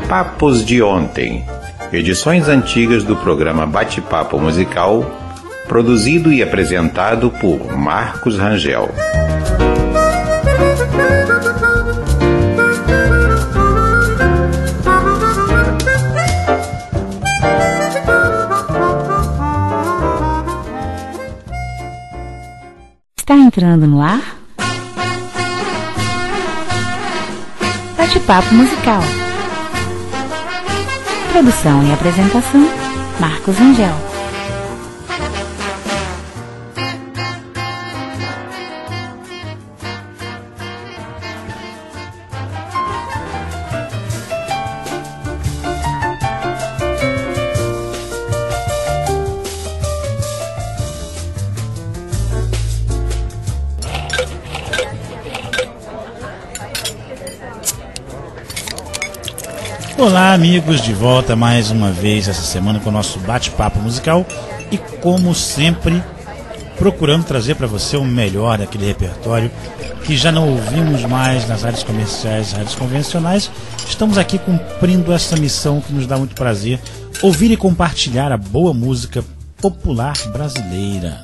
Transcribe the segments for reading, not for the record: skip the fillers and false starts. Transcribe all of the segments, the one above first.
Papos de Ontem, edições antigas do programa Bate-Papo Musical, produzido e apresentado por Marcos Rangel. Está entrando no ar Bate-Papo Musical. Produção e apresentação, Marcos Rangel. Olá, amigos, de volta mais uma vez essa semana com o nosso bate-papo musical e, como sempre, procurando trazer para você o melhor daquele repertório que já não ouvimos mais nas rádios comerciais, rádios convencionais. Estamos aqui cumprindo essa missão que nos dá muito prazer, ouvir e compartilhar a boa música popular brasileira.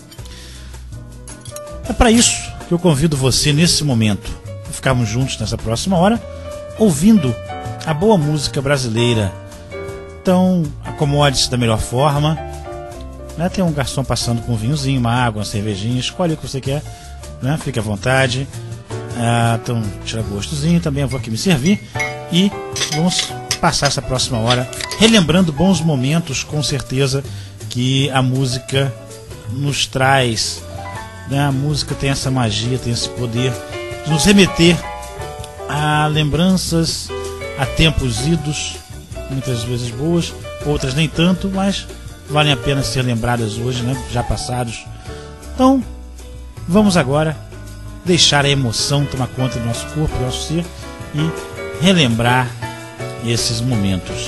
É para isso que eu convido você nesse momento a ficarmos juntos nessa próxima hora, ouvindo a boa música brasileira. Então, acomode-se da melhor forma, né? Tem um garçom passando com um vinhozinho, uma água, uma cervejinha, escolhe o que você quer, né? Fique à vontade. Então, tira gostozinho, também eu vou aqui me servir e vamos passar essa próxima hora relembrando bons momentos, com certeza, que a música nos traz, né? A música tem essa magia, tem esse poder de nos remeter a lembranças, a tempos idos, muitas vezes boas, outras nem tanto, mas valem a pena ser lembradas hoje, né? Já passados. Então, vamos agora deixar a emoção tomar conta do nosso corpo, do nosso ser e relembrar esses momentos.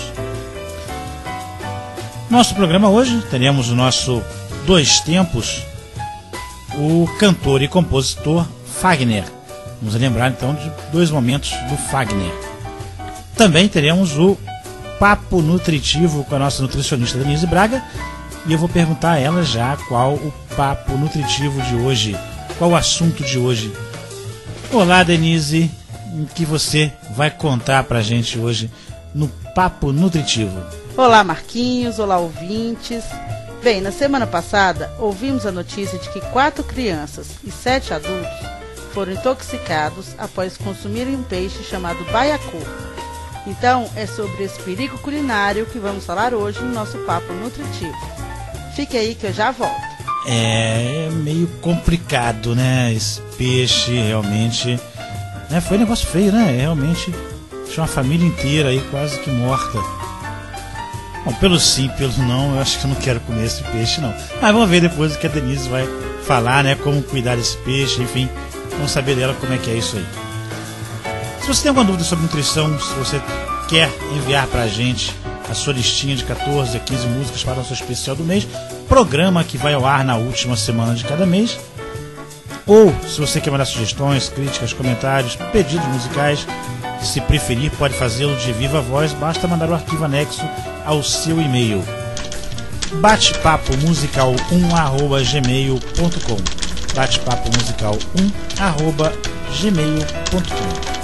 Nosso programa hoje, teremos o nosso Dois Tempos, o cantor e compositor Fagner. Vamos lembrar então de dois momentos do Fagner. Também teremos o Papo Nutritivo com a nossa nutricionista Denise Braga. E eu vou perguntar a ela já qual o Papo Nutritivo de hoje, qual o assunto de hoje. Olá, Denise, o que você vai contar pra gente hoje no Papo Nutritivo? Olá, Marquinhos, olá, ouvintes. Bem, na semana passada ouvimos a notícia de que 4 crianças e 7 adultos foram intoxicados após consumirem um peixe chamado baiacu. Então, é sobre esse perigo culinário que vamos falar hoje no nosso Papo Nutritivo. Fique aí que eu já volto. É meio complicado, né? Esse peixe realmente, né? Foi um negócio feio, né? Realmente tinha uma família inteira aí quase que morta. Bom, pelo sim, pelo não, eu acho que eu não quero comer esse peixe, não. Mas vamos ver depois o que a Denise vai falar, né? Como cuidar desse peixe, enfim. Vamos saber dela como é que é isso aí. Se você tem alguma dúvida sobre nutrição, se você quer enviar pra gente a sua listinha de 14 a 15 músicas para o nosso especial do mês, programa que vai ao ar na última semana de cada mês, ou se você quer mandar sugestões, críticas, comentários, pedidos musicais, se preferir pode fazê-lo de viva voz, basta mandar o arquivo anexo ao seu e-mail batepapomusical1@gmail.com batepapomusical1@gmail.com.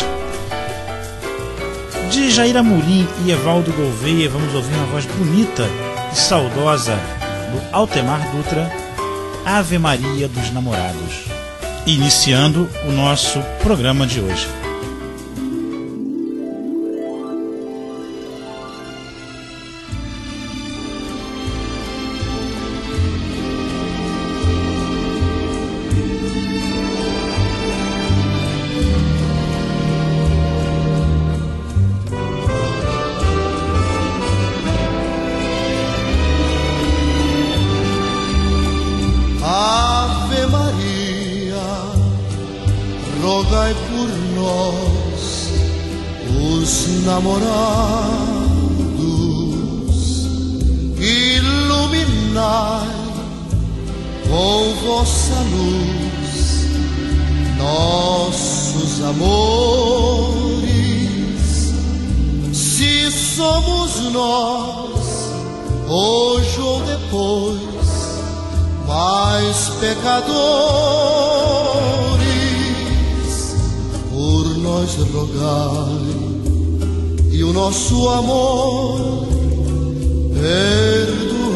De Jair Amorim e Evaldo Gouveia, vamos ouvir uma voz bonita e saudosa do Altemar Dutra, Ave Maria dos Namorados, iniciando o nosso programa de hoje. rogai por nós, os namorados, iluminai com vossa luz nossos amores, somos nós, hoje ou depois, mais pecadores, por nós rogai e o nosso amor perdoai.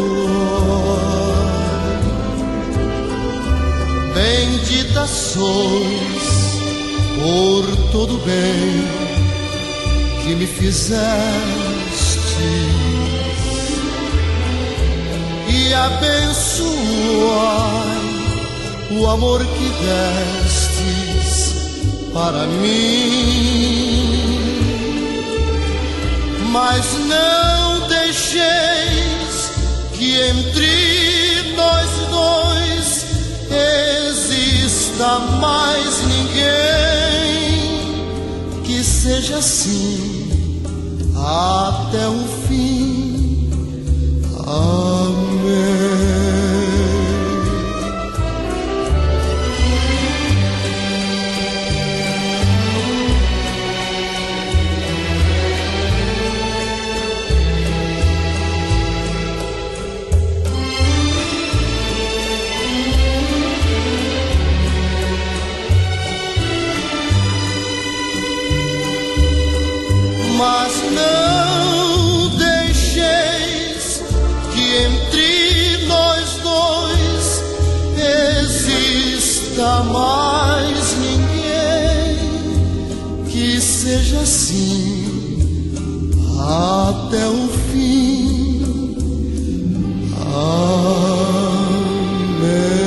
Bendita sois por todo o bem que me fizestes e abençoai o amor que destes para mim. Mas não deixeis que entre nós dois exista mais ninguém, que seja assim até o fim. Amém. Mas não deixeis que entre nós dois exista mais ninguém, que seja assim até o fim. Amém.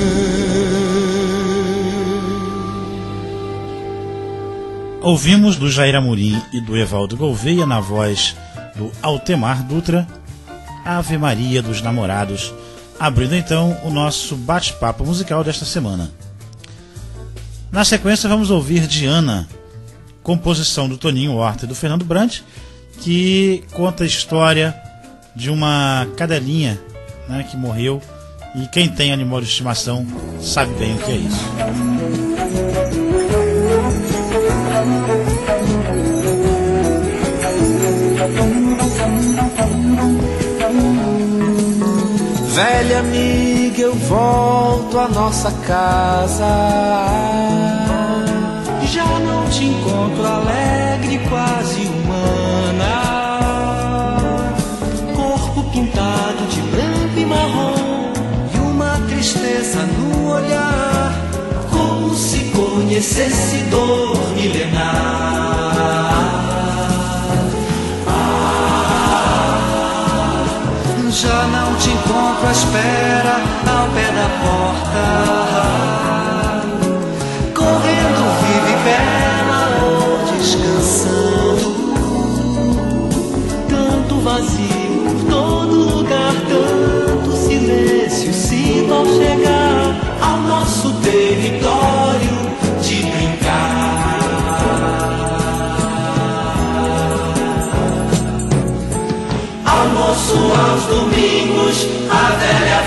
Ouvimos do Jair Amorim e do Evaldo Gouveia, na voz do Altemar Dutra, Ave Maria dos Namorados, abrindo então o nosso bate-papo musical desta semana. Na sequência vamos ouvir Diana, composição do Toninho Horta e do Fernando Brant, que conta a história de uma cadelinha, né, que morreu, e quem tem animal de estimação sabe bem o que é isso. Velha amiga, eu volto à nossa casa. Já não te encontro alegre, quase humana. Corpo pintado de branco e marrom, e uma tristeza no olhar, como se conhecesse dor milenar. Já não te encontro à espera ao pé da porta, correndo viva e bela ou descansando. Tanto vazio por todo lugar, tanto silêncio sinto ao chegar ao nosso território de brincar. Almoço aos domingos, a velha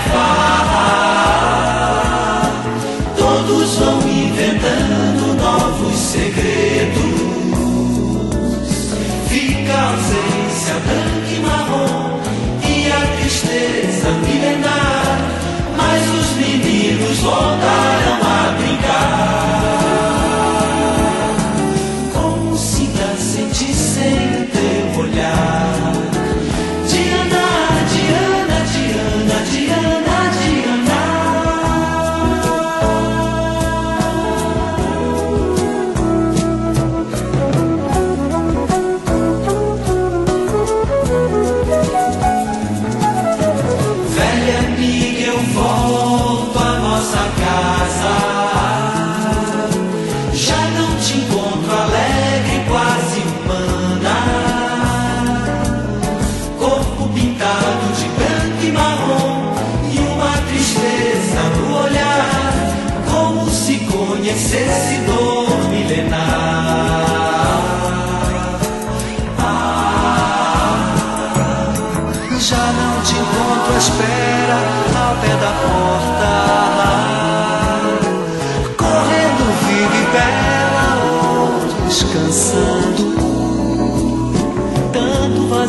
farra, todos vão inventando novos segredos. Fica a ausência branca e marrom e a tristeza milenar, mas os meninos voltaram a brincar. Como se dá sentir sem o teu olhar. Esse dor milenar. Já não te encontro à espera ao pé da porta, correndo viva e bela ou descansando. Tanto vazio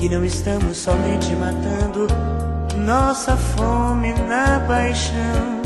que não estamos somente matando nossa fome na paixão.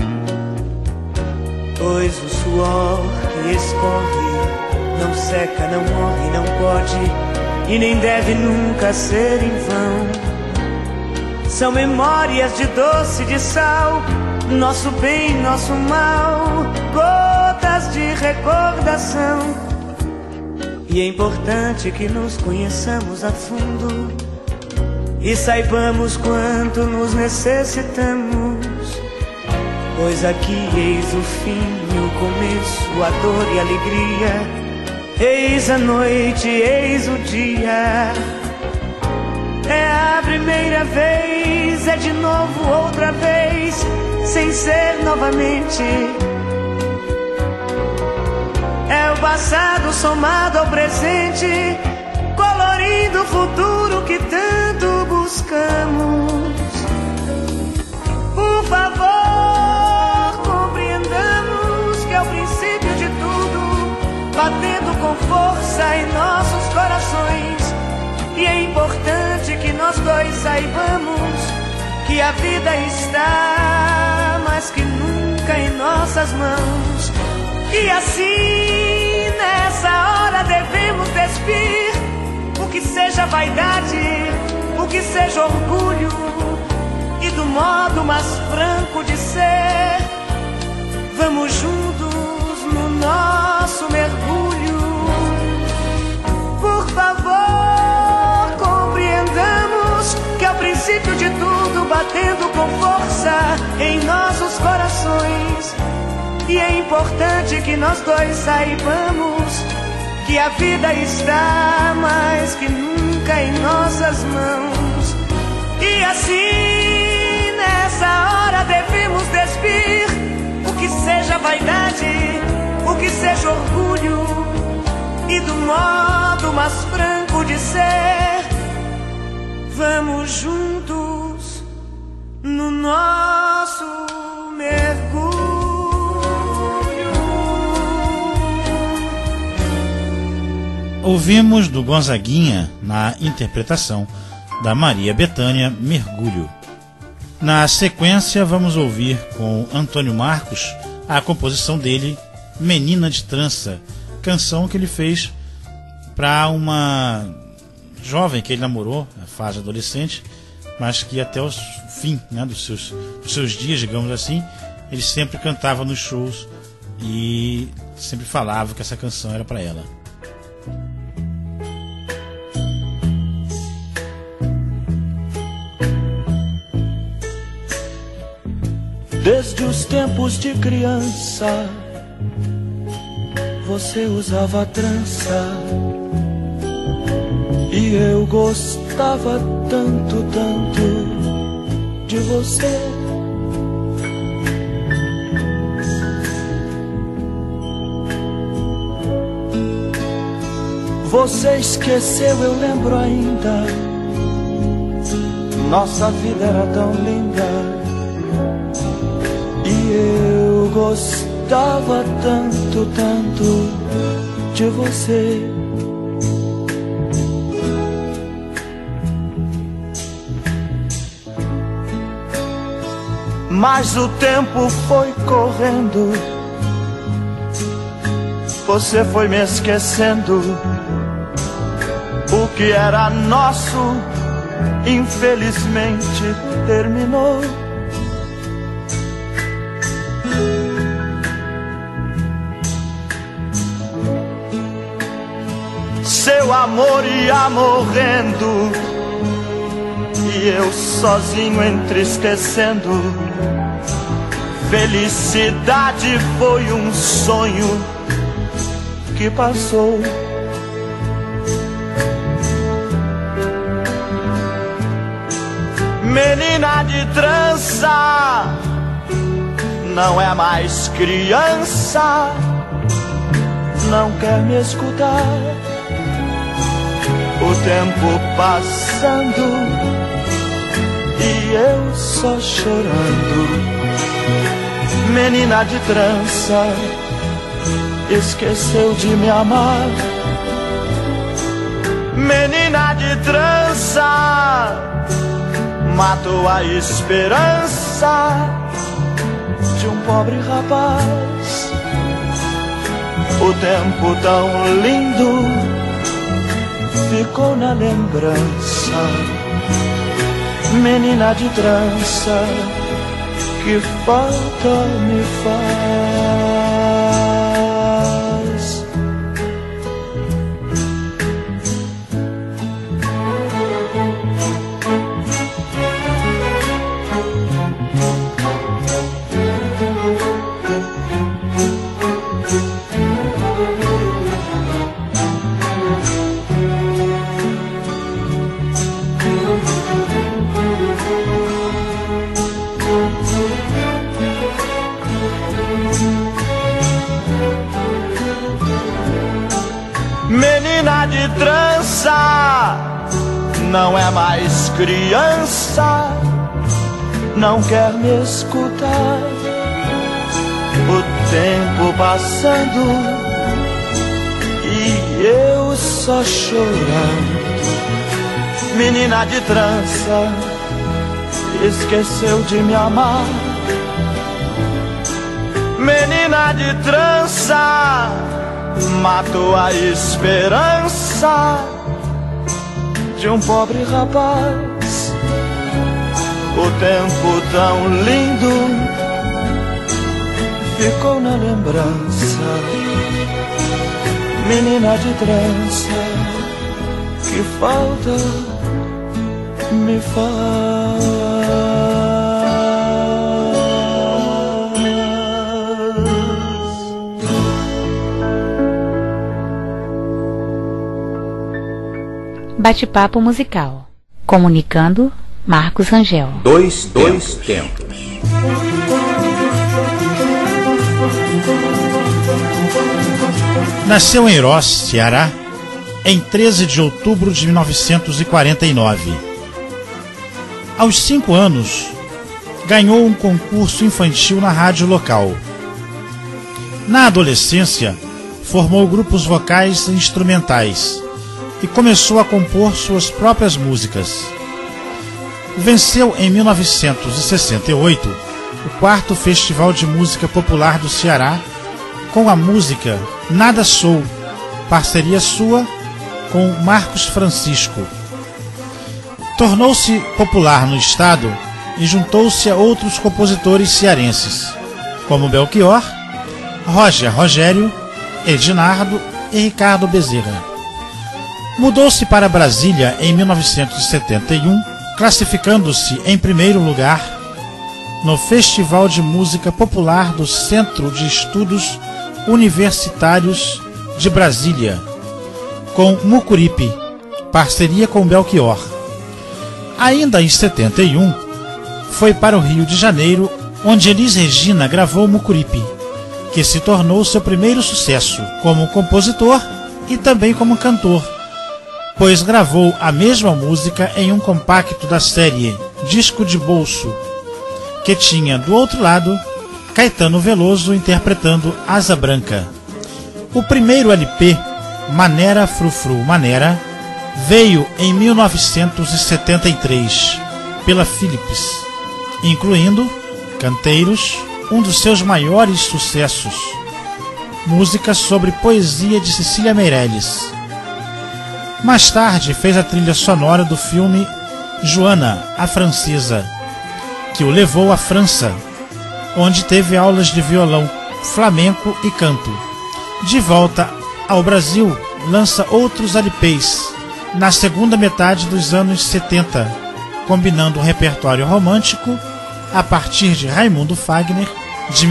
Pois o suor que escorre não seca, não morre, não pode e nem deve nunca ser em vão. São memórias de doce e de sal, nosso bem, nosso mal, gotas de recordação. E é importante que nos conheçamos a fundo e saibamos quanto nos necessitamos. Pois aqui eis o fim, o começo, a dor e a alegria. Eis a noite, eis o dia. É a primeira vez, é de novo outra vez, sem ser novamente. É o passado somado ao presente, colorindo o futuro que tanto buscamos. Por favor, compreendamos que é o princípio de tudo, batendo com força em nossos corações. E é importante que nós dois saibamos que a vida está mais que nunca em nossas mãos. E assim, nessa hora devemos despir o que seja vaidade, o que seja orgulho, e do modo mais franco de ser, vamos juntos no nosso mergulho. Por favor, compreendamos que é o princípio de tudo, batendo com força em nossos corações. E é importante que nós dois saibamos que a vida está mais que nunca em nossas mãos. E assim, nessa hora devemos despir o que seja vaidade, o que seja orgulho, e do modo mais franco de ser, vamos juntos no nosso mergulho. Ouvimos do Gonzaguinha na interpretação da Maria Bethânia, Mergulho. Na sequência, vamos ouvir com Antônio Marcos a composição dele, Menina de Trança, canção que ele fez para uma jovem que ele namorou, na fase adolescente, mas que até o fim, né, dos seus dias, digamos assim, ele sempre cantava nos shows e sempre falava que essa canção era para ela. Desde os tempos de criança, você usava trança, e eu gostava tanto, tanto de você. Você esqueceu, eu lembro ainda, nossa vida era tão linda. E eu gostava tanto, tanto de você. Mas o tempo foi correndo, você foi me esquecendo. O que era nosso, infelizmente, terminou. Seu amor ia morrendo e eu sozinho entristecendo. Felicidade foi um sonho que passou. Menina de trança, não é mais criança, não quer me escutar. O tempo passando e eu só chorando. Menina de trança, esqueceu de me amar. Menina de trança, matou a esperança de um pobre rapaz. O tempo tão lindo ficou na lembrança. Menina de trança, que falta me faz. Menina de trança, não é mais criança, não quer me escutar. O tempo passando e eu só chorando. Menina de trança, esqueceu de me amar. Menina de trança, matou a esperança de um pobre rapaz. O tempo tão lindo ficou na lembrança. Menina de trança, que falta me faz. Bate-papo musical. Comunicando, Marcos Rangel. Dois tempos. Nasceu em Heróis, Ceará, em 13 de outubro de 1949. Aos 5 anos, ganhou um concurso infantil na rádio local. Na adolescência, formou grupos vocais e instrumentais e começou a compor suas próprias músicas. Venceu em 1968 o 4º Festival de Música Popular do Ceará com a música Nada Sou, parceria sua com Marcos Francisco. Tornou-se popular no estado e juntou-se a outros compositores cearenses, como Belchior, Rogério, Edinardo e Ricardo Bezerra. Mudou-se para Brasília em 1971, classificando-se em primeiro lugar no Festival de Música Popular do Centro de Estudos Universitários de Brasília, com Mucuripe, parceria com Belchior. Ainda em 71, foi para o Rio de Janeiro, onde Elis Regina gravou Mucuripe, que se tornou seu primeiro sucesso como compositor e também como cantor, pois gravou a mesma música em um compacto da série Disco de Bolso, que tinha do outro lado Caetano Veloso interpretando Asa Branca. O primeiro LP, Manera Frufru Manera, veio em 1973 pela Philips, incluindo Canteiros, um dos seus maiores sucessos, música sobre poesia de Cecília Meirelles. Mais tarde fez a trilha sonora do filme Joana, a Francesa, que o levou à França, onde teve aulas de violão, flamenco e canto. De volta ao Brasil, lança outros LPs na segunda metade dos anos 70, combinando um repertório romântico a partir de Raimundo Fagner, de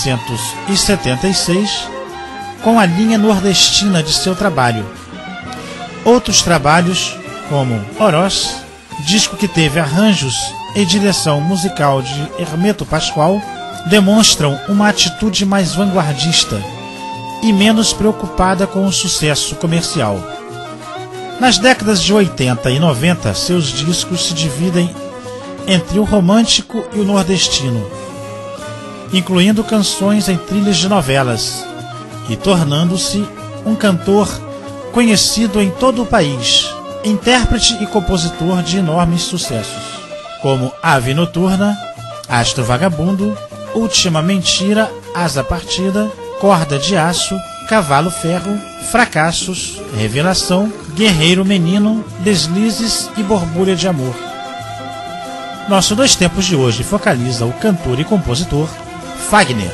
1976, com a linha nordestina de seu trabalho. Outros trabalhos, como Oroz, disco que teve arranjos e direção musical de Hermeto Pascoal, demonstram uma atitude mais vanguardista e menos preocupada com o sucesso comercial. Nas décadas de 80 e 90, seus discos se dividem entre o romântico e o nordestino, incluindo canções em trilhas de novelas, e tornando-se um cantor conhecido em todo o país, intérprete e compositor de enormes sucessos. como Ave Noturna, Astro Vagabundo, Última Mentira, Asa Partida, Corda de Aço, Cavalo Ferro, Fracassos, Revelação, Guerreiro Menino, Deslizes e Borbulha de Amor. Nosso Dois Tempos de hoje focaliza o cantor e compositor Fagner.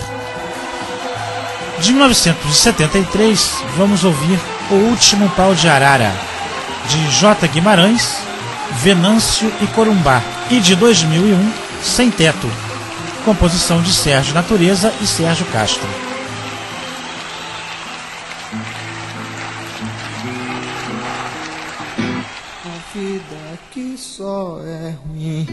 De 1973, vamos ouvir O Último Pau de Arara, de J. Guimarães, Venâncio e Corumbá, e de 2001, Sem Teto, composição de Sérgio Natureza e Sérgio Castro. A vida aqui só é ruim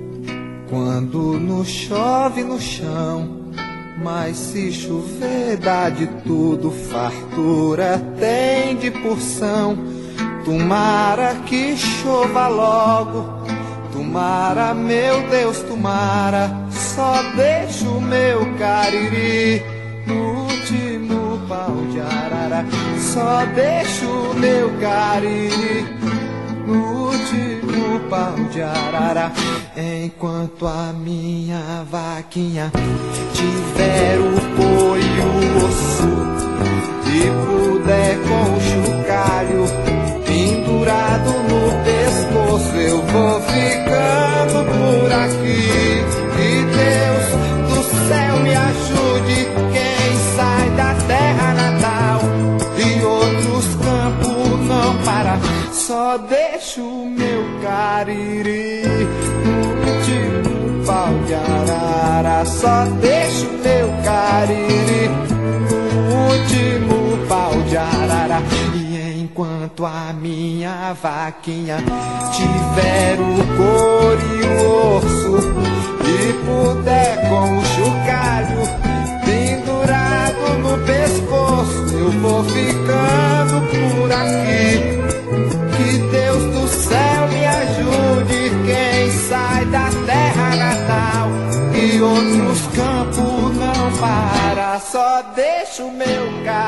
quando não chove no chão, mas se chover dá de tudo, fartura tem de porção. Tomara que chova logo, tomara, meu Deus, tomara, só deixa o meu cariri no último pau de arara, só deixa o meu cariri no último pau de arara. Enquanto a minha vaquinha tiver o couro e o osso e puder com o chocalho pendurado no pescoço, eu vou ficando por aqui. Que Deus do céu me ajude, quem sai da terra natal e outros campos não para, só deixa o meu cariri no último pau de arara, só deixa o meu cariri no último pau de arara. E enquanto a minha vaquinha tiver o couro e o osso e puder com o chocalho pendurado no pescoço, eu vou ficando por aqui. Que Deus do céu me ajude, quem sai da terra natal e outros campos não para, só deixa o meu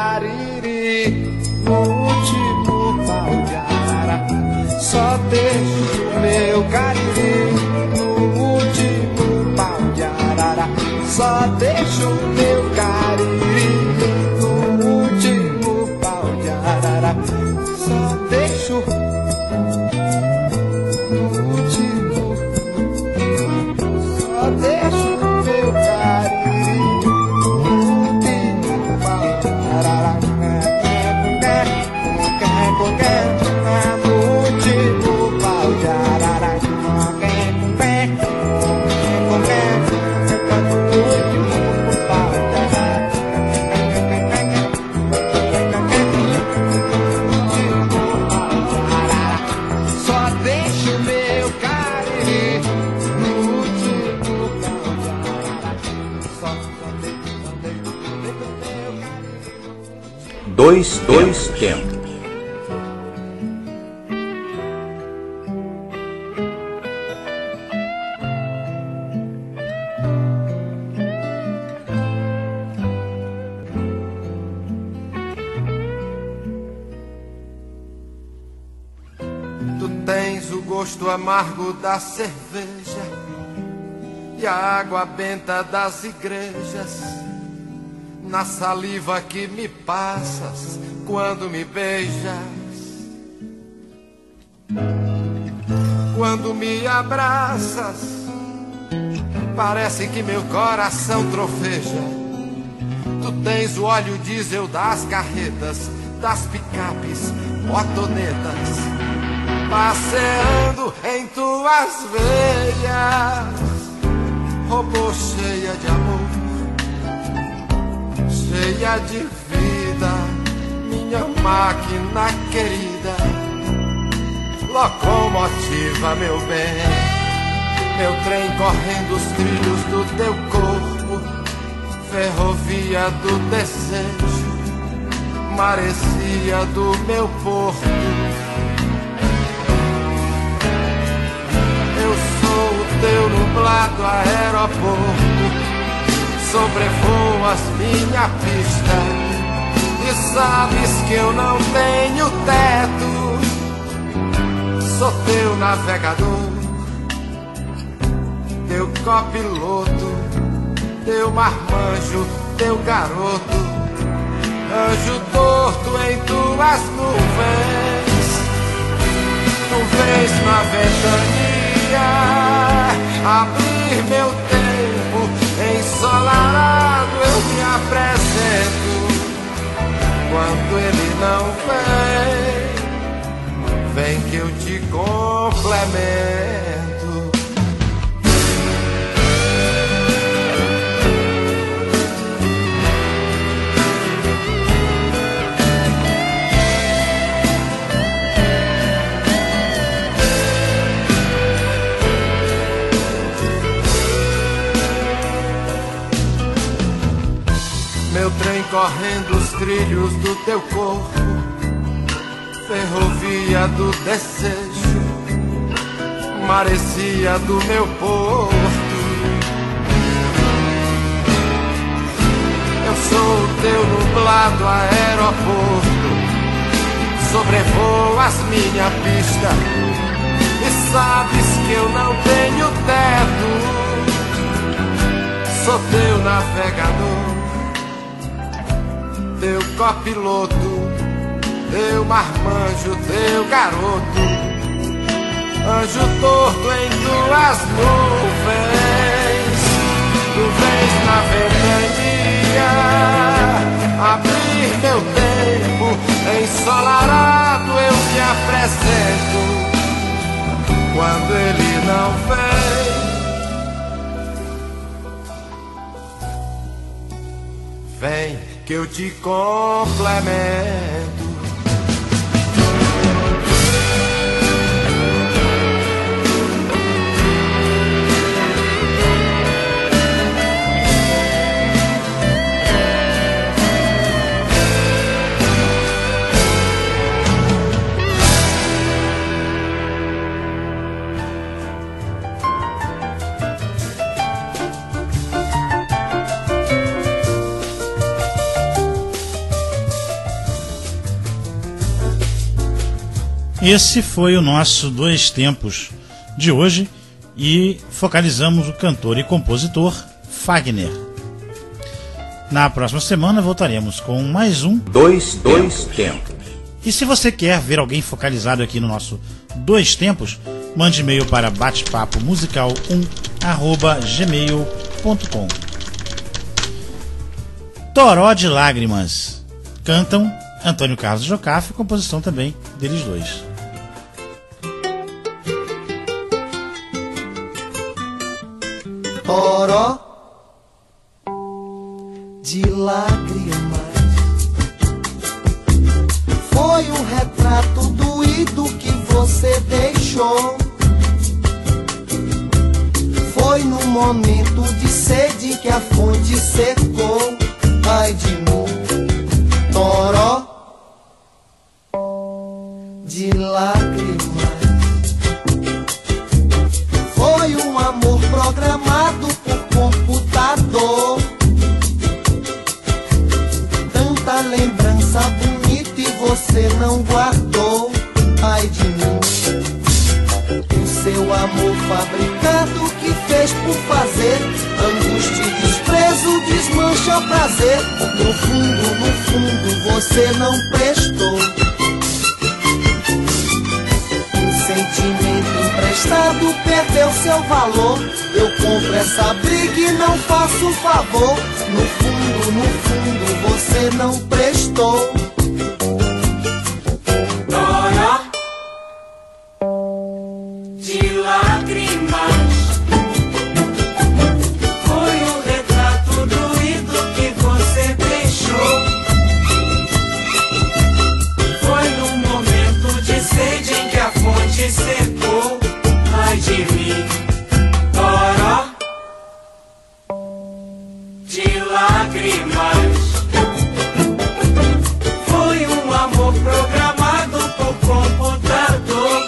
cariri no último pau de arara, só deixa o meu cariri no último pau de arara, só deixa o meu cariri no último pau de arara, só deixa no último, só deixa o meu cariri no último pau de arara. Dois tempos. Tu tens o gosto amargo da cerveja e a água benta das igrejas, na saliva que me passas quando me beijas, quando me abraças, parece que meu coração trofeja. Tu tens o óleo diesel das carretas, das picapes, motonetas, passeando em tuas veias, robô cheia de amor, cheia de vida, minha máquina querida, locomotiva, meu bem, meu trem correndo os trilhos do teu corpo, ferrovia do desejo, maresia do meu porto. Eu sou o teu nublado aeroporto, sobrevoas minha pista e sabes que eu não tenho teto. Sou teu navegador, teu copiloto, teu marmanjo, teu garoto, anjo torto em tuas nuvens. Tu vens na ventania abrir meu tempo ensolarado, eu me apresento. Quando ele não vem, vem que eu te complemento. Meu trem correndo os trilhos do teu corpo, ferrovia do desejo, maresia do meu porto. Eu sou o teu nublado aeroporto, sobrevoo as minha pista e sabes que eu não tenho teto. Sou teu navegador, teu copiloto, teu marmanjo, teu garoto, anjo torto em tuas nuvens. Tu vens na ventania abrir meu tempo ensolarado, eu me apresento. Quando ele não vem, vem que eu te complemento. Esse foi o nosso Dois Tempos de hoje e focalizamos o cantor e compositor Fagner. Na próxima semana voltaremos com mais um Dois Tempos. E se você quer ver alguém focalizado aqui no nosso Dois Tempos, mande e-mail para batepapomusical1@gmail.com. Toró de Lágrimas. Cantam Antônio Carlos Jocafe, composição também deles dois. Toró de lágrimas foi um retrato doído que você deixou. Foi num momento de sede que a fonte secou. Ai de mim, toró de lágrimas. Foi um amor programado por computador. Tanta lembrança bonita e você não guardou. Ai de mim, o seu amor fabricado que fez por fazer. Angústia e desprezo desmancha prazer. No fundo, você não prestou. Sentimento emprestado perdeu seu valor. Eu compro essa briga e não faço favor. No fundo, você não prestou. Toró de lágrimas foi o retrato doído que você deixou. Foi num momento de sede em que a fonte secou. Ai de mim, toró de lágrimas. Foi um amor programado por computador.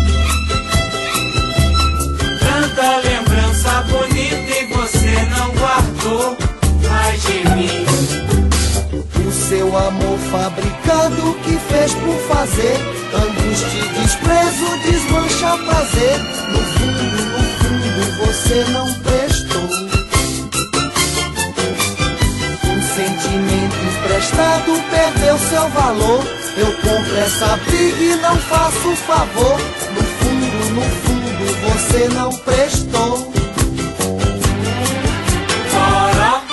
Tanta lembrança bonita e você não guardou. Ai de mim, o seu amor fabricado que fez por fazer. Angústia e desprezo desmancha prazer. No fundo, você não seu valor. Eu compro essa briga e não faço favor. No fundo, você não prestou. Fora.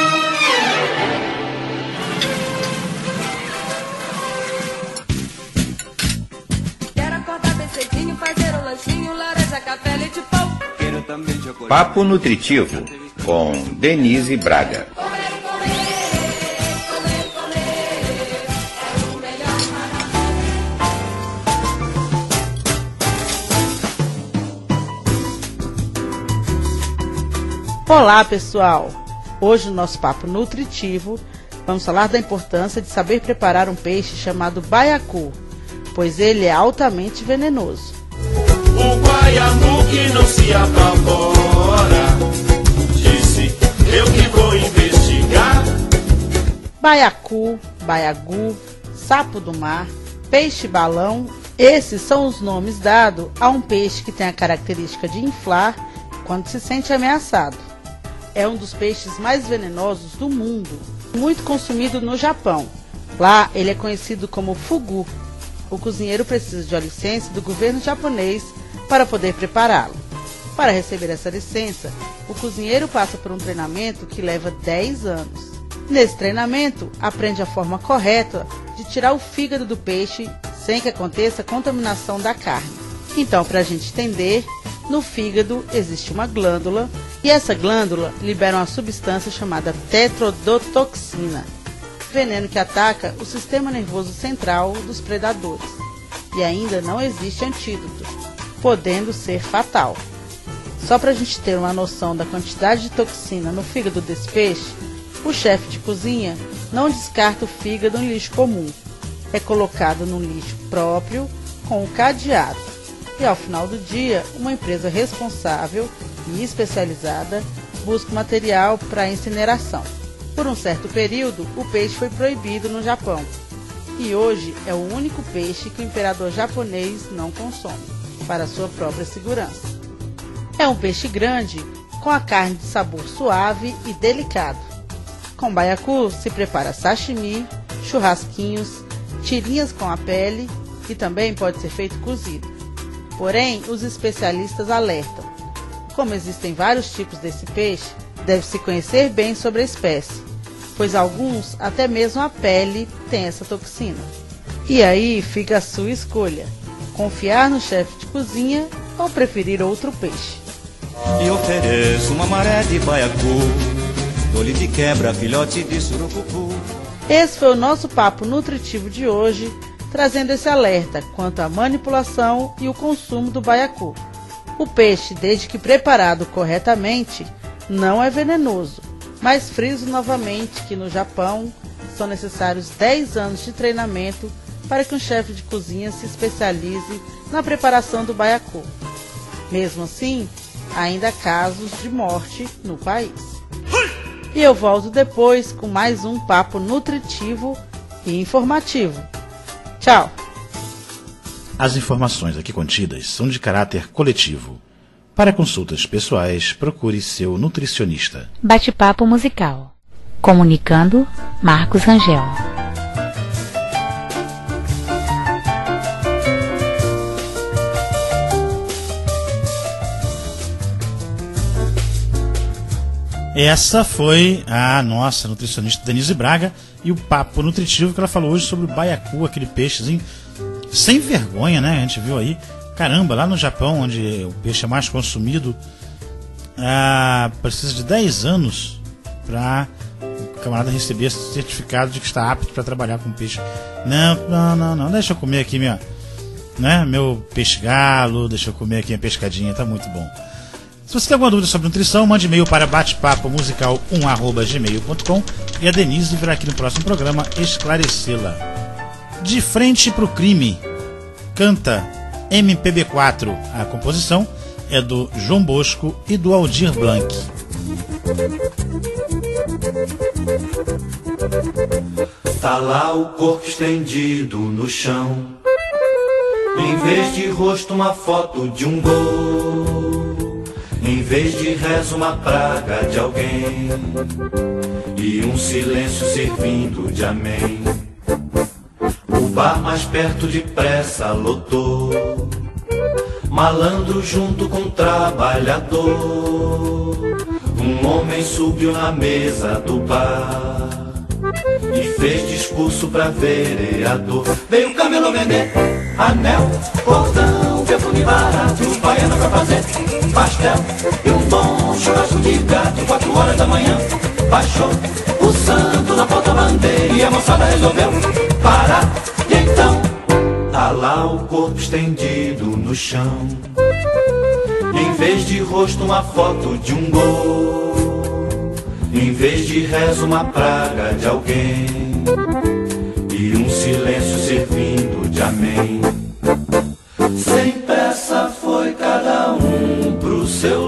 Quero acordar bem cedinho, fazer um lanchinho, laranja, café, leite, pão. Quero também chocolate. Papo Nutritivo, com Denise Braga. Olá, pessoal! Hoje no nosso Papo Nutritivo vamos falar da importância de saber preparar um peixe chamado baiacu, pois ele é altamente venenoso. O baiacu que não se apavora, disse eu que vou investigar. Baiacu, baiagu, sapo do mar, peixe-balão, esses são os nomes dados a um peixe que tem a característica de inflar quando se sente ameaçado. É um dos peixes mais venenosos do mundo, muito consumido no Japão. Lá ele é conhecido como fugu. O cozinheiro precisa de uma licença do governo japonês para poder prepará-lo. Para receber essa licença, o cozinheiro passa por um treinamento que leva 10 anos. Nesse treinamento, aprende a forma correta de tirar o fígado do peixe sem que aconteça a contaminação da carne. Então, para a gente entender, no fígado existe uma glândula e essa glândula libera uma substância chamada tetrodotoxina, veneno que ataca o sistema nervoso central dos predadores. E ainda não existe antídoto, podendo ser fatal. Só para a gente ter uma noção da quantidade de toxina no fígado desse peixe, o chefe de cozinha não descarta o fígado em lixo comum. É colocado num lixo próprio com o cadeado. E ao final do dia, uma empresa responsável e especializada busca material para incineração. Por um certo período, o peixe foi proibido no Japão. E hoje é o único peixe que o imperador japonês não consome, para sua própria segurança. É um peixe grande, com a carne de sabor suave e delicado. Com baiacu se prepara sashimi, churrasquinhos, tirinhas com a pele e também pode ser feito cozido. Porém, os especialistas alertam. Como existem vários tipos desse peixe, deve-se conhecer bem sobre a espécie, pois alguns, até mesmo a pele, tem essa toxina. E aí fica a sua escolha, confiar no chefe de cozinha ou preferir outro peixe. E ofereço uma maré de baiacu, dou-lhe de quebra, filhote de surucucu. Esse foi o nosso Papo Nutritivo de hoje, trazendo esse alerta quanto à manipulação e o consumo do baiacu. O peixe, desde que preparado corretamente, não é venenoso, mas friso novamente que no Japão são necessários 10 anos de treinamento para que um chefe de cozinha se especialize na preparação do baiacu. Mesmo assim, ainda há casos de morte no país. E eu volto depois com mais um Papo Nutritivo e informativo. Tchau! As informações aqui contidas são de caráter coletivo. Para consultas pessoais, procure seu nutricionista. Bate-papo musical. Comunicando, Marcos Rangel. Essa foi a nossa nutricionista Denise Braga e o Papo Nutritivo que ela falou hoje sobre o baiacu, aquele peixezinho sem vergonha, né? A gente viu aí, caramba, lá no Japão, onde o peixe é mais consumido, precisa de 10 anos para o camarada receber esse certificado de que está apto para trabalhar com peixe. Não, deixa eu comer aqui meu peixe galo, deixa eu comer aqui a pescadinha, tá muito bom. Se você tem alguma dúvida sobre nutrição, mande e-mail para batepapomusical1@gmail.com e a Denise virá aqui no próximo programa esclarecê-la. De Frente pro Crime, canta MPB4. A composição é do João Bosco e do Aldir Blanc. Tá lá o corpo estendido no chão, em vez de rosto uma foto de um gol, em vez de rezo uma praga de alguém, e um silêncio servindo de amém. bar mais perto depressa lotou, malandro junto com trabalhador. Um homem subiu na mesa do bar e fez discurso pra vereador. Veio o camelô vender anel, cordão, perfume barato, baiana pra fazer pastel e um bom churrasco de gato. 4 horas da manhã baixou o santo na porta-bandeira e a moçada resolveu parar. E então tá lá o corpo estendido no chão, em vez de rosto uma foto de um gol, em vez de rezo uma praga de alguém e um silêncio servindo de amém. Sem pressa foi cada um pro seu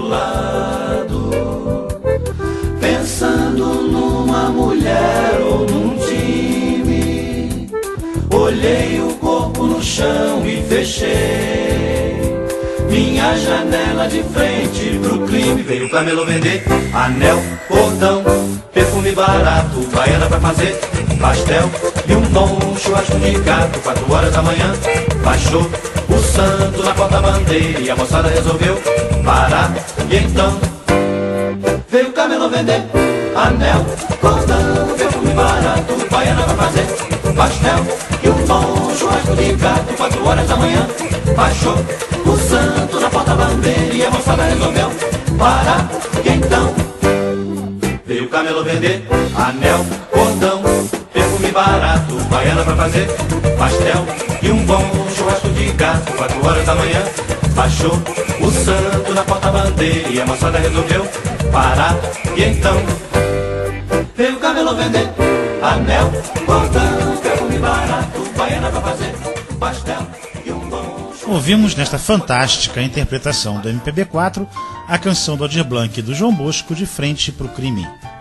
lado, pensando numa mulher ou num time. Olhei o corpo no chão e fechei minha janela de frente pro crime. Veio o camelô vender anel, cordão, perfume barato, baiana pra fazer pastel e um bom churrasco de gato. 4 horas da manhã baixou o santo na porta-bandeira e a moçada resolveu parar. E então veio o camelô vender anel, cordão, perfume barato, baiana pra fazer pastel e um bom churrasco de gato. 4 horas da manhã baixou o santo na porta-bandeira e a moçada resolveu parar. E então veio o camelô vender anel, cordão, perfume barato, baiana pra fazer pastel e um bom churrasco de gato. 4 horas da manhã baixou o santo na porta-bandeira e a moçada resolveu parar. E então veio o camelô vender anel, cordão, perfume barato, baiana pra fazer pastel e um bom. Ouvimos nesta fantástica interpretação do MPB4 a canção do Aldir Blanc e do João Bosco, De Frente pro Crime.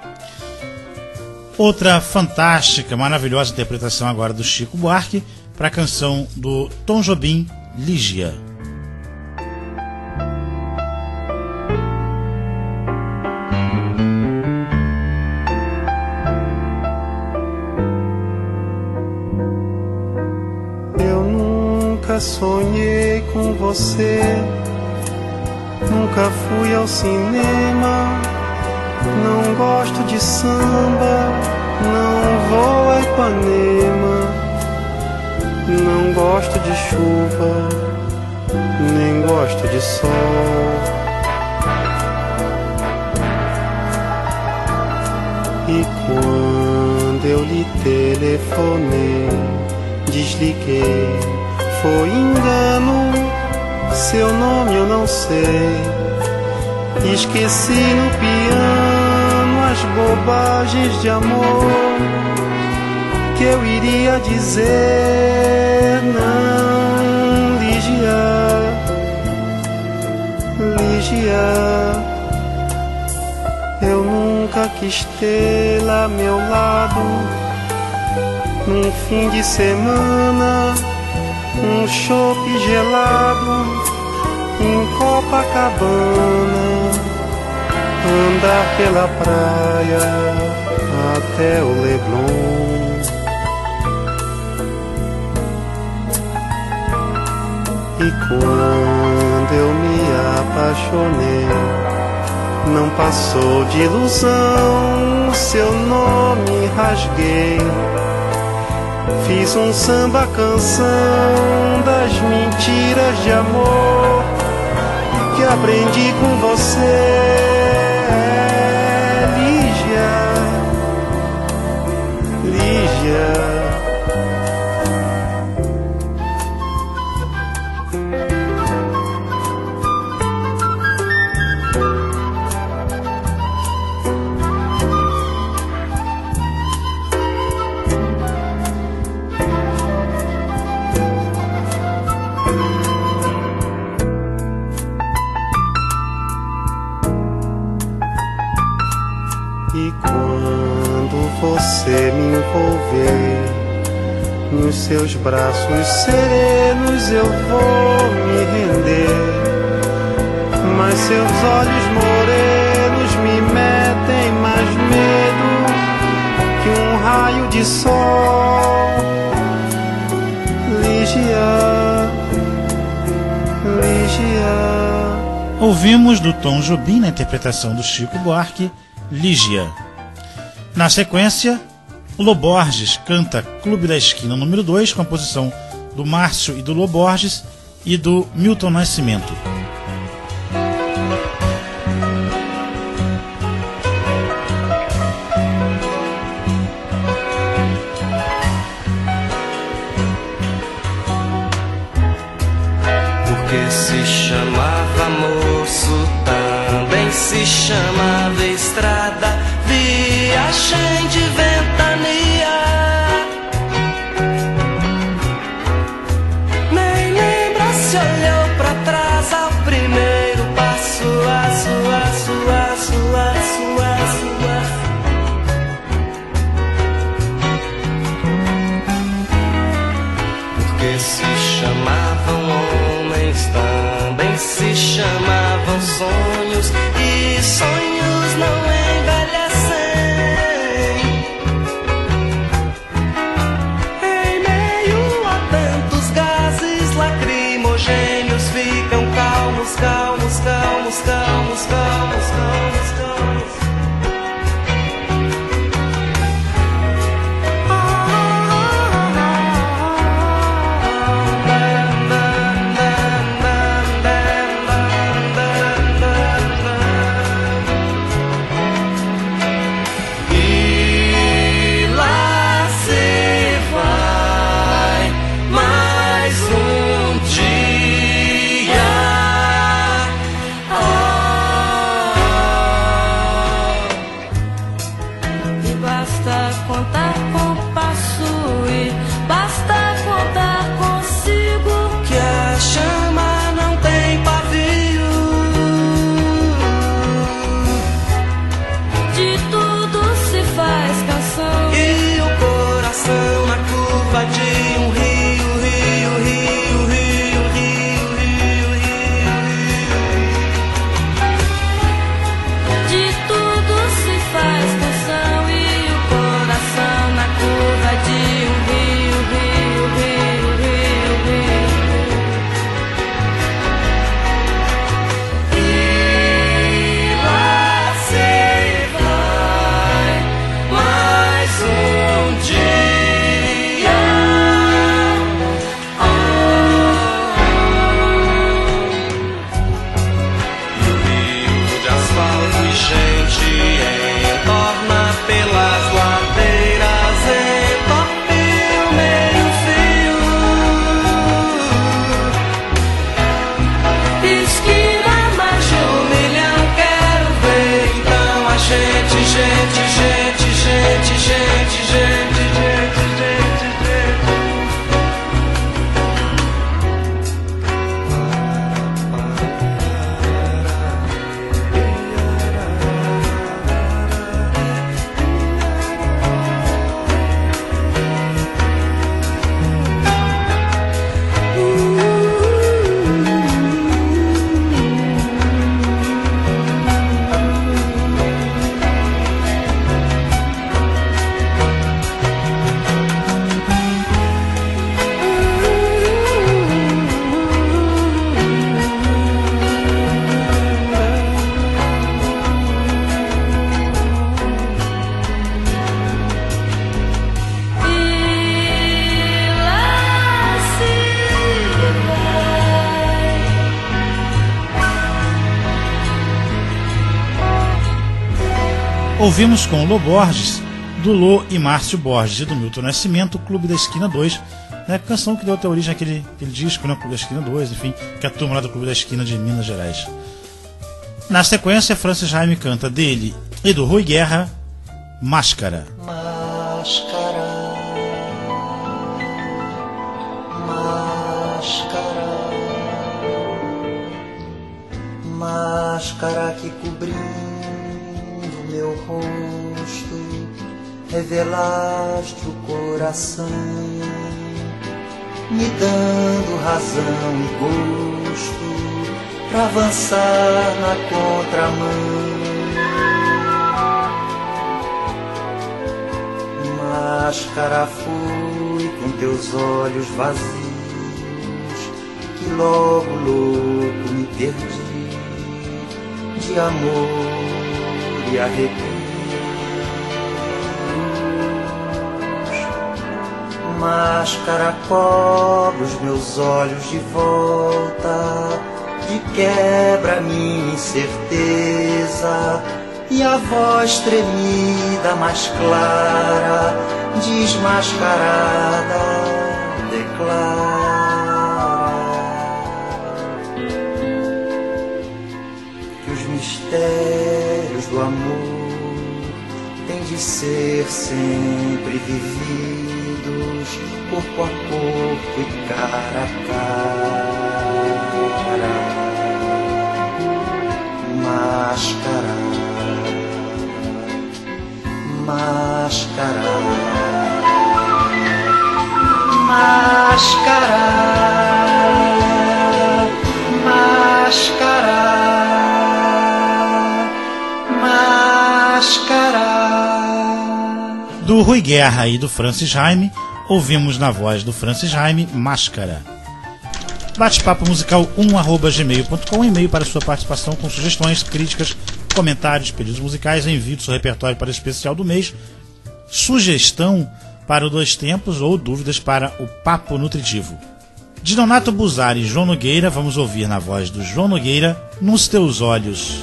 Outra fantástica, maravilhosa interpretação agora do Chico Buarque para a canção do Tom Jobim, Lígia. Eu nunca sonhei com você, nunca fui ao cinema, não gosto de samba, não vou a Ipanema, não gosto de chuva, nem gosto de sol. E quando eu lhe telefonei, desliguei, foi engano, seu nome eu não sei. Esqueci no piano as bobagens de amor que eu iria dizer. Não, Lígia, Lígia, eu nunca quis tê-la ao meu lado num fim de semana, um chope gelado em Copacabana, andar pela praia até o Leblon. E quando eu me apaixonei, não passou de ilusão, seu nome rasguei. Fiz um samba canção das mentiras de amor que aprendi com você, Lígia, Lígia. E quando você me envolver nos seus braços serenos, eu vou me render. Mas seus olhos morenos me metem mais medo que um raio de sol. Ouvimos do Tom Jobim, na interpretação do Chico Buarque, Lígia. Na sequência, Loborges canta Clube da Esquina número 2, composição do Márcio e do Loborges e do Milton Nascimento. Porque se chamava moço, também se chamava estrada, viagem de ventania. Nem lembra se olhou pra trás ao primeiro passo, Porque se chamavam homens, também se chamavam sonhos, e sonhos não envelhecem. Em meio a tantos gases lacrimogêneos ficam calmos, calmos, calmos, calmos, calmos, calmos, calmos. Ouvimos com o Loborges, do Lô e Márcio Borges e do Milton Nascimento, Clube da Esquina 2, né, canção que deu até origem àquele disco, né, Clube da Esquina 2, enfim, que é a turma lá do Clube da Esquina de Minas Gerais. Na sequência, Francis Raime canta dele e do Rui Guerra, Máscara. Máscara, máscara, máscara que cobrindo meu rosto, revelaste o coração, me dando razão e gosto pra avançar na contramão. Máscara, fui com teus olhos vazios, que logo louco me perdi. de amor e arrepios. Máscara cobre os meus olhos de volta, de quebra minha incerteza, e a voz tremida mais clara, desmascarada, declara que os mistérios do amor têm de ser sempre vividos, corpo a corpo e cara a cara. Máscara, máscara, máscara, máscara, máscara. Do Rui Guerra e do Francis Jaime, ouvimos na voz do Francis Jaime, Máscara. Bate-papo musical 1@gmail.com, e-mail para sua participação com sugestões, críticas, comentários, pedidos musicais, envie do seu repertório para o especial do mês, sugestão para o Dois Tempos ou dúvidas para o Papo Nutritivo. De Nonato Buzar e João Nogueira, vamos ouvir na voz do João Nogueira, Nos Teus Olhos.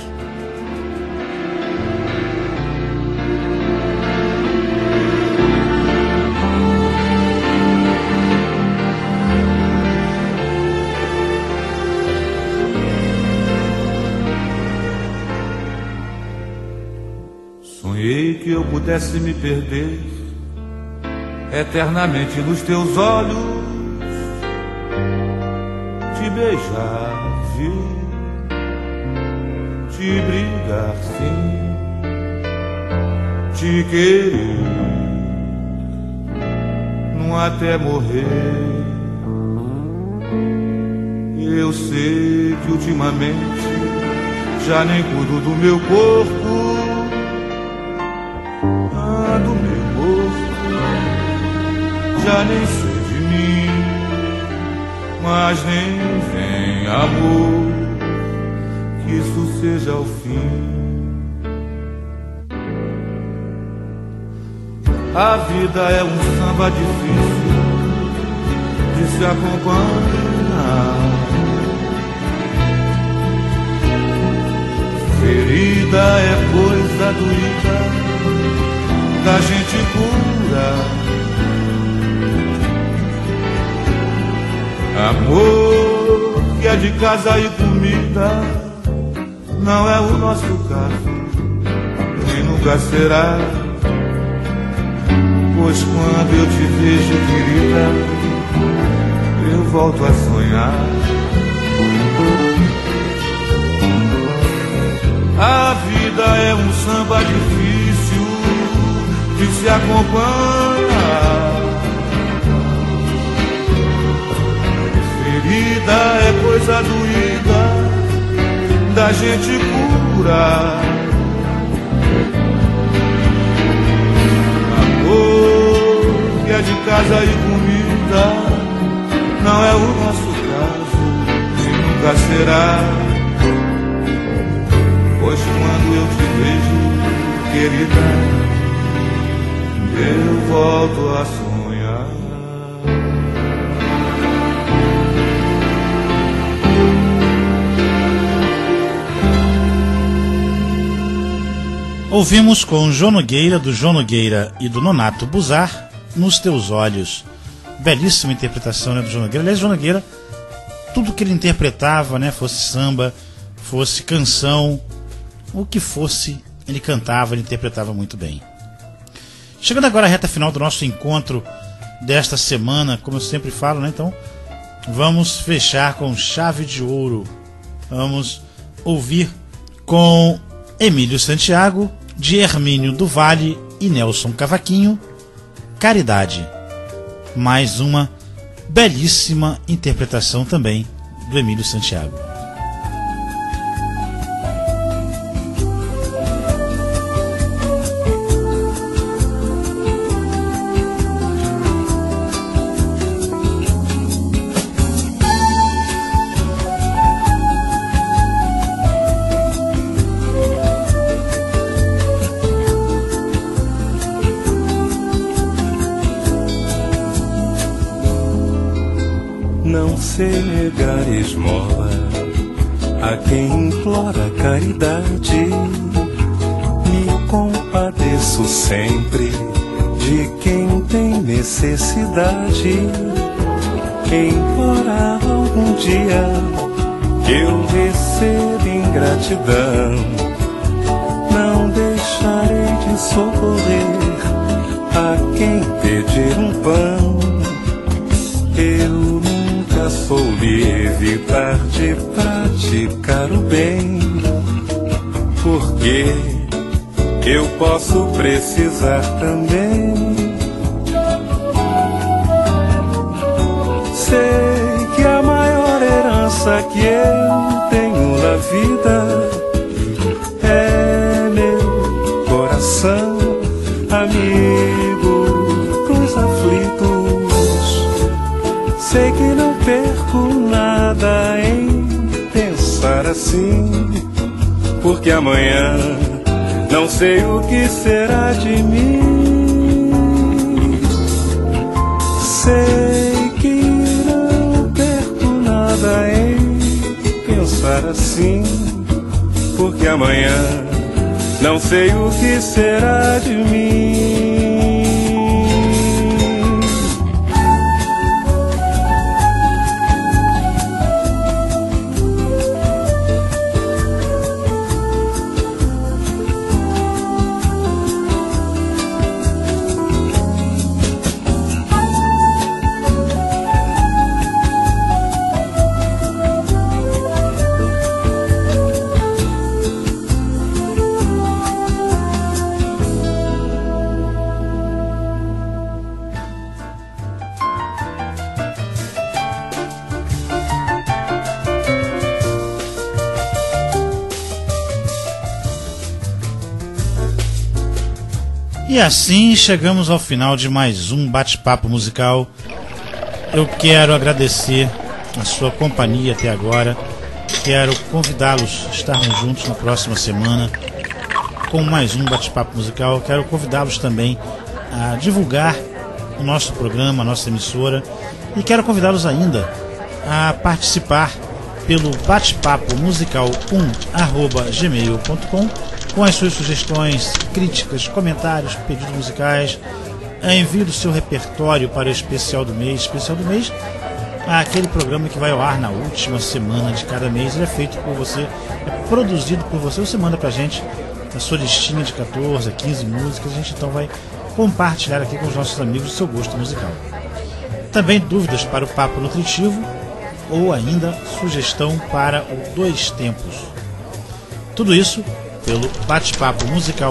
Sonhei que eu pudesse me perder eternamente nos teus olhos, te beijar, te brigar, sim, te querer, não até morrer. Eu sei que ultimamente já nem cuido do meu corpo, ando meio morto, já nem sei de mim, mas nem vem amor, que isso seja o fim. A vida é um samba difícil de se acompanhar, ferida é coisa doída da gente cura. Amor que é de casa e comida não é o nosso caso, nem nunca será. Pois quando eu te vejo, querida, eu volto a sonhar. A vida é um samba difícil de se acompanhar, ferida é coisa doída da gente curar. Amor que é de casa e comida não é o nosso caso, e nunca será. Pois quando eu te vejo, querida, eu volto a sonhar. Ouvimos com João Nogueira, do João Nogueira e do Nonato Buzar, Nos Teus Olhos. Belíssima interpretação, né, do João Nogueira. Aliás, João Nogueira, tudo que ele interpretava, né, fosse samba, fosse canção, o que fosse, ele cantava, ele interpretava muito bem. Chegando agora à reta final do nosso encontro desta semana, como eu sempre falo, né, então vamos fechar com chave de ouro. Vamos ouvir com Emílio Santiago, de Hermínio do Vale e Nelson Cavaquinho, Caridade. Mais uma belíssima interpretação também do Emílio Santiago. você negar esmola a quem implora caridade. Me compadeço sempre de quem tem necessidade. Embora algum dia eu receba ingratidão, não deixarei de socorrer a quem pedir um pão. Eu nunca soube evitar de praticar o bem, porque eu posso precisar também. Sei que a maior herança que eu tenho na vida é meu coração amigo pros aflitos. Sei que não perco nada em pensar assim, porque amanhã não sei o que será de mim. Sei que não perco nada em pensar assim, porque amanhã não sei o que será de mim. E assim chegamos ao final de mais um bate-papo musical. Eu quero agradecer a sua companhia até agora. Quero convidá-los a estarmos juntos na próxima semana com mais um bate-papo musical. Quero convidá-los também a divulgar o nosso programa, a nossa emissora. E quero convidá-los ainda a participar pelo bate-papo musical1@gmail.com com as suas sugestões, críticas, comentários, pedidos musicais. Envie o seu repertório para o Especial do Mês. Especial do Mês é aquele programa que vai ao ar na última semana de cada mês. Ele é feito por você, é produzido por você. Você manda pra gente a sua listinha de 14 a 15 músicas. A gente então vai compartilhar aqui com os nossos amigos o seu gosto musical. Também dúvidas para o Papo Nutritivo ou ainda sugestão para o Dois Tempos. Tudo isso pelo bate-papo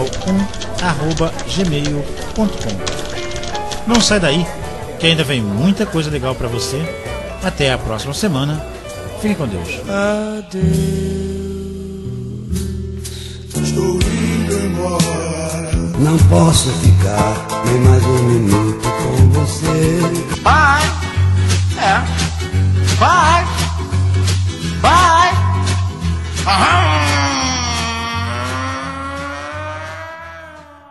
musical1@gmail.com. Não sai daí, que ainda vem muita coisa legal para você. Até a próxima semana. Fique com Deus. Adeus. Estou indo embora. Não posso ficar nem mais um minuto com você. Vai, vai, vai.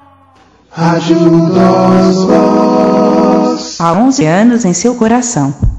Rádio Nós Voz. Há 11 anos em seu coração.